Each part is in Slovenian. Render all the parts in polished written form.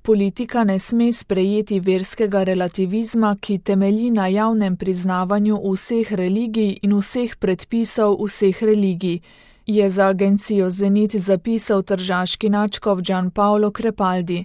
Politika ne sme sprejeti verskega relativizma, ki temelji na javnem priznavanju vseh religij in vseh predpisov vseh religij, je za agencijo Zenit zapisal tržaški nadškof Gianpaolo Crepaldi.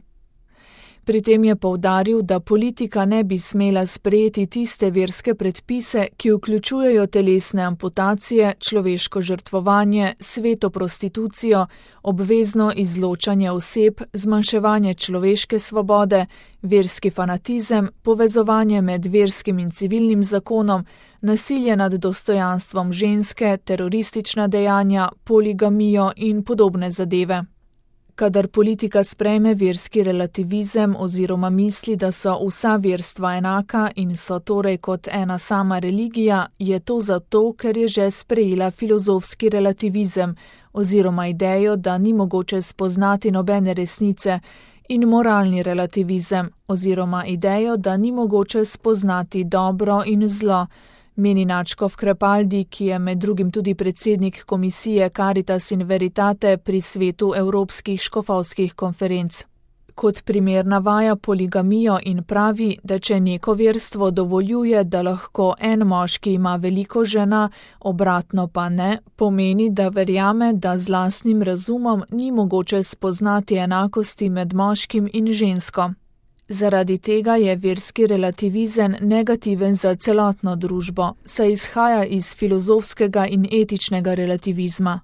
Pri tem je poudaril, da politika ne bi smela sprejeti tiste verske predpise, ki vključujejo telesne amputacije, človeško žrtvovanje, sveto prostitucijo, obvezno izločanje oseb, zmanjševanje človeške svobode, verski fanatizem, povezovanje med verskim in civilnim zakonom, nasilje nad dostojanstvom ženske, teroristična dejanja, poligamijo in podobne zadeve. Kadar politika sprejme verski relativizem oziroma misli, da so vsa verstva enaka in so torej kot ena sama religija, je to zato, ker je že sprejela filozofski relativizem oziroma idejo, da ni mogoče spoznati nobene resnice, in moralni relativizem oziroma idejo, da ni mogoče spoznati dobro in zlo, meni nadškof Crepaldi, ki je med drugim tudi predsednik komisije Caritas in Veritate pri svetu evropskih škofovskih konferenc. Kot primer navaja poligamijo in pravi, da če neko verstvo dovoljuje, da lahko en moški ima veliko žena, obratno pa ne, pomeni, da verjame, da z lastnim razumom ni mogoče spoznati enakosti med moškim in žensko. Zaradi tega je verski relativizem negativen za celotno družbo, saj izhaja iz filozofskega in etičnega relativizma.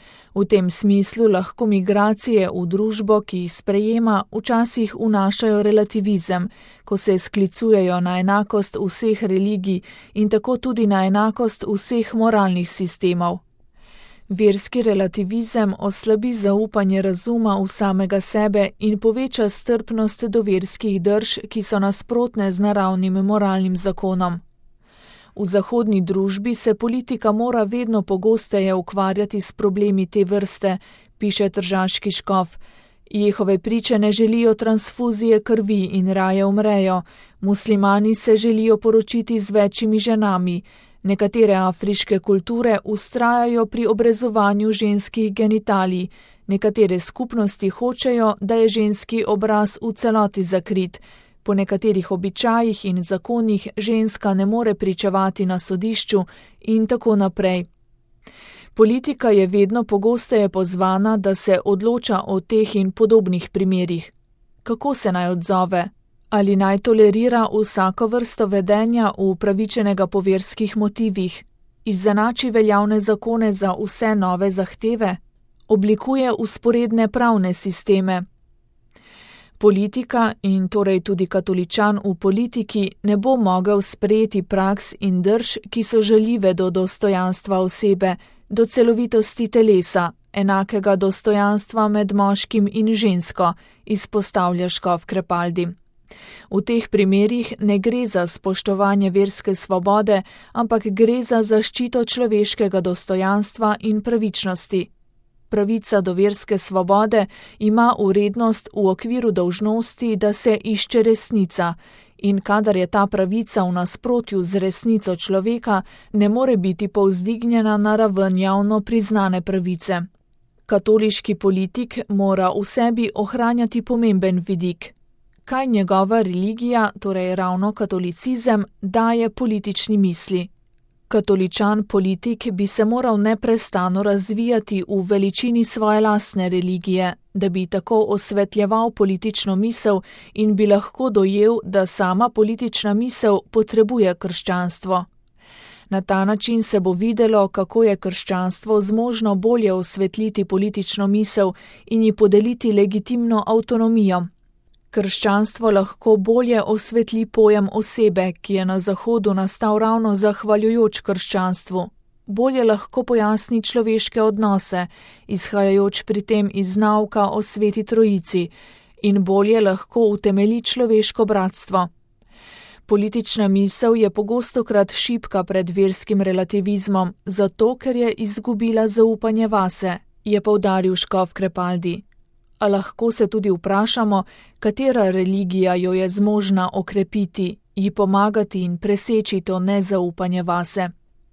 V tem smislu lahko migracije v družbo, ki jih sprejema, včasih vnašajo relativizem, ko se sklicujejo na enakost vseh religij in tako tudi na enakost vseh moralnih sistemov. Verski relativizem oslabi zaupanje razuma v samega sebe in poveča strpnost do verskih drž, ki so nasprotne z naravnim moralnim zakonom. V zahodni družbi se politika mora vedno pogosteje ukvarjati s problemi te vrste, piše tržaški škof. Jehove priče ne želijo transfuzije krvi in raje umrejo, muslimani se želijo poročiti z večjimi ženami, nekatere afriške kulture vztrajajo pri obrezovanju ženskih genitalij, nekatere skupnosti hočejo, da je ženski obraz v celoti zakrit, po nekaterih običajih in zakonih ženska ne more pričevati na sodišču in tako naprej. Politika je vedno pogosteje pozvana, da se odloča o teh in podobnih primerih. Kako se naj odzove? Ali naj tolerira vsako vrsto vedenja upravičenega po verskih motivih, izenači veljavne zakone za vse nove zahteve, oblikuje vzporedne pravne sisteme. Politika in torej tudi katoličan v politiki ne bo mogel sprejeti praks in drž, ki so žaljive do dostojanstva osebe, do celovitosti telesa, enakega dostojanstva med moškim in žensko, izpostavlja škof Crepaldi. V teh primerih ne gre za spoštovanje verske svobode, ampak gre za zaščito človeškega dostojanstva in pravičnosti. Pravica do verske svobode ima vrednost v okviru dolžnosti, da se išče resnica, in kadar je ta pravica v nasprotju z resnico človeka, ne more biti povzdignjena na raven javno priznane pravice. Katoliški politik mora v sebi ohranjati pomemben vidik. Kaj njegova religija, torej ravno katolicizem, daje politični misli? Katoličan politik bi se moral neprestano razvijati v veličini svoje lastne religije, da bi tako osvetljeval politično misel in bi lahko dojel, da sama politična misel potrebuje krščanstvo. Na ta način se bo videlo, kako je krščanstvo zmožno bolje osvetliti politično misel in ji podeliti legitimno avtonomijo. Krščanstvo lahko bolje osvetli pojem osebe, ki je na Zahodu nastal ravno zahvaljujoč krščanstvu. Bolje lahko pojasni človeške odnose, izhajajoč pri tem iz nauka o Sveti Trojici, in bolje lahko utemelji človeško bratstvo. Politična misel je pogostokrat šibka pred verskim relativizmom, zato ker je izgubila zaupanje vase, je poudaril škof Crepaldi. A lahko se tudi vprašamo, katera religija jo je zmožna okrepiti, ji pomagati in preseči to nezaupanje vase.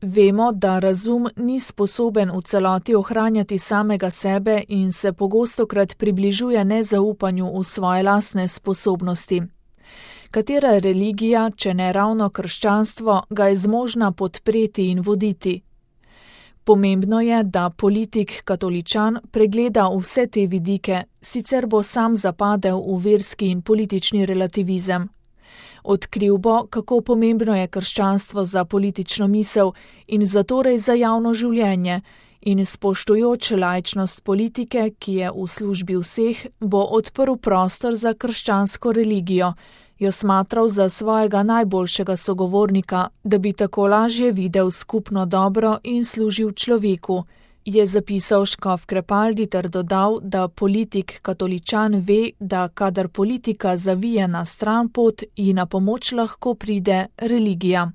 Vemo, da razum ni sposoben v celoti ohranjati samega sebe in se pogostokrat približuje nezaupanju v svoje lastne sposobnosti. Katera religija, če ne ravno krščanstvo, ga je zmožna podpreti in voditi? Pomembno je, da politik katoličan pregleda vse te vidike, sicer bo sam zapadel v verski in politični relativizem. Odkril bo, kako pomembno je krščanstvo za politično misel in zatorej za javno življenje, in spoštujoč laičnost politike, ki je v službi vseh, bo odprl prostor za krščansko religijo, jo smatral za svojega najboljšega sogovornika, da bi tako lažje videl skupno dobro in služil človeku, je zapisal škof Krepaldi ter dodal, da politik katoličan ve, da kadar politika zavije na stran pot, ji na pomoč lahko pride religija.